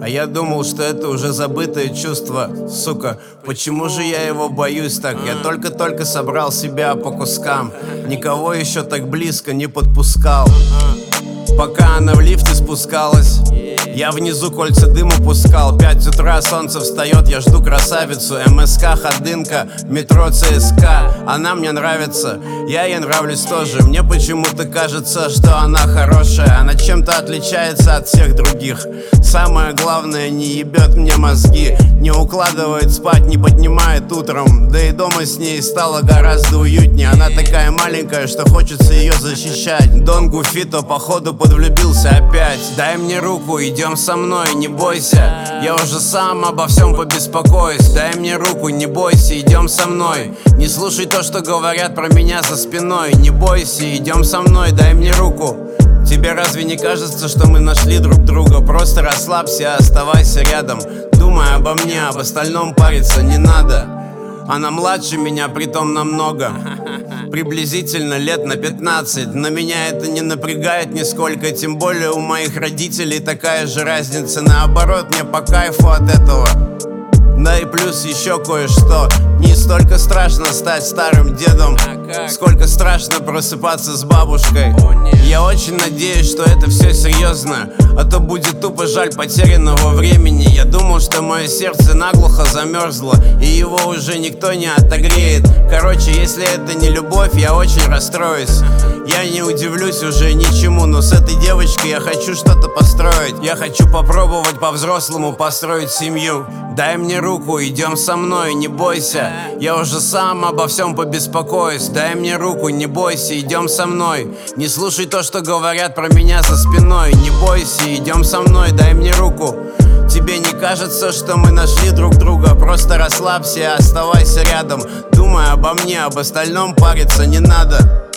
А я думал, что это уже забытое чувство. Сука, почему же я его боюсь так? Я только-только собрал себя по кускам. Никого еще так близко не подпускал. Пока она в лифте спускалась, я внизу кольца дыма пускал. 5 утра, солнце встает, я жду красавицу. МСК, ходынка, метро ЦСКА. Она мне нравится, я ей нравлюсь тоже. Мне почему-то кажется, что она хорошая. Она чем-то отличается от всех других. Самое главное, не ебет мне мозги, не укладывает спать, не поднимает утром. Да и дома с ней стало гораздо уютнее. Она такая маленькая, что хочется ее защищать. Дон Гуфито, походу, подвлюбился опять. Дай мне руку, идем со мной, не бойся. Я уже сам обо всем побеспокоюсь. Дай мне руку, не бойся, идем со мной. Не слушай то, что говорят про меня за спиной. Не бойся, идем со мной, дай мне руку. Тебе разве не кажется, что мы нашли друг друга? Просто расслабься, оставайся рядом. Думай обо мне, об остальном париться не надо. Она младше меня, притом намного. Приблизительно лет на 15. Но меня это не напрягает нисколько. Тем более у моих родителей такая же разница. Наоборот, мне по кайфу от этого. Да и плюс еще кое-что. Не столько страшно стать старым дедом, сколько страшно просыпаться с бабушкой. Я очень надеюсь, что это все серьезно, а то будет тупо жаль потерянного времени. Я думал, что мое сердце наглухо замерзло, и его уже никто не отогреет. Короче, если это не любовь, я очень расстроюсь. Я не удивлюсь уже ничему, но с этой девочкой я хочу что-то построить. Я хочу попробовать по-взрослому построить семью. Дай мне руку, идем со мной, не бойся. Я уже сам обо всем побеспокоюсь. Дай мне руку, не бойся, идем со мной. Не слушай то, что говорят про меня за спиной. Не бойся, идем со мной, дай мне руку. Тебе не кажется, что мы нашли друг друга? Просто расслабься и оставайся рядом. Думай обо мне, об остальном париться не надо.